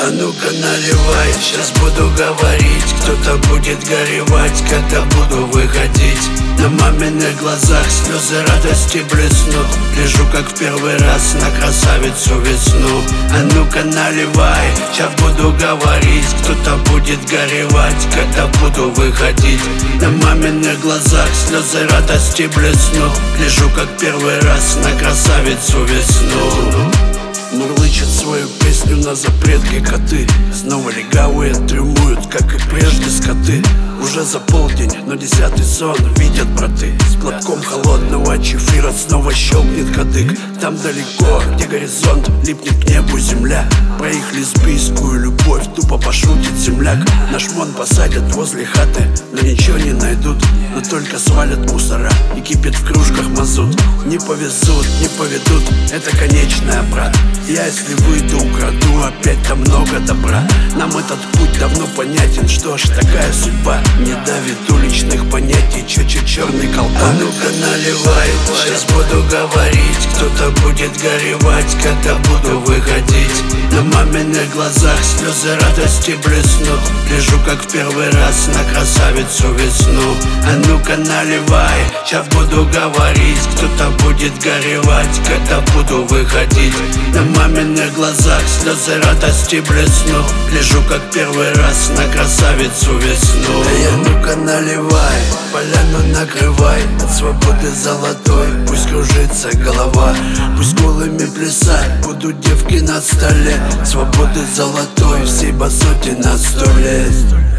А ну-ка наливай, сейчас буду говорить. Кто-то будет горевать, когда буду выходить. На маминых глазах слезы радости блеснут. Лежу как в первый раз на красавицу весну. А ну-ка наливай, сейчас буду говорить. Кто-то будет горевать, когда буду выходить. На маминых глазах слезы радости блеснут. Лежу как первый раз на красавицу весну. Мурлычат свою песню на запретке коты. Снова легавые трюмуют, как и прежде скоты. Уже за полдень, но 10-й сон видят браты. С платком холодного чефира снова щелкнет кадык. Там далеко, где горизонт, липнет к небу земля. Про их лесбийскую любовь тупо пошутит земляк. Наш мон посадят возле хаты, но ничего не найдут. Но только свалят мусора и кипит в кружках мазут. Не повезут, не поведут, это конечная, брат. Я, если выйду, украду опять там много добра. Нам этот путь давно понятен, что ж, такая судьба. Не давит уличных понятий, черный колпак. А ну-ка наливай, сейчас буду говорить. Кто-то будет горевать, когда буду выходить. На маминых глазах слезы радости блеснут. Лежу как в первый раз на красавицу весну. А ну-ка наливай, сейчас буду говорить. Кто-то будет горевать, когда буду выходить. На маминых глазах слезы радости блеснут. Лежу как первый раз на красавицу весну. Ну-ка наливай, поляну накрывай. От свободы золотой пусть кружится голова. Пусть голыми плясать будут девки на столе. Свободы золотой всей басоте на 100 лет.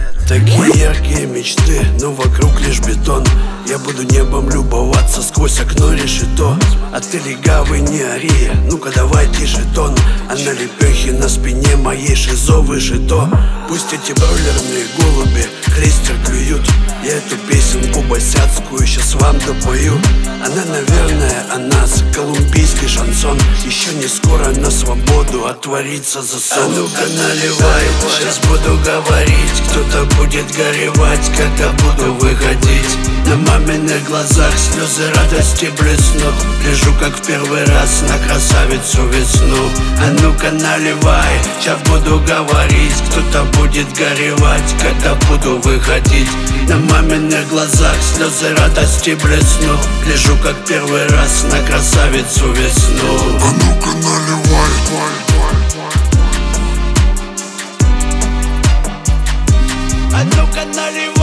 Такие яркие мечты, но вокруг лишь бетон. Я буду небом любоваться сквозь окно решето. А ты, легавый, не ори, ну-ка давай тише тон. А на лепехе на спине моей шизо выжито. Пусть эти бройлерные голуби клейстер клюют. Я эту песенку босяцкую сейчас вам допою. Она, наверное, о нас, колумбийский шансон. Еще не скоро на свободу отворится засов. А ну-ка наливай, сейчас буду говорить. Кто-то будет горевать, когда буду выходить. На маминых глазах слезы радости блеснут. Лежу как в первый раз на красавицу весну. А ну-ка наливай, сейчас буду говорить. Кто-то будет горевать, когда буду выходить. На маминых глазах слезы радости блеснут. Лежу как первый раз на красавицу весну. А ну-ка наливай. А ну-ка наливай.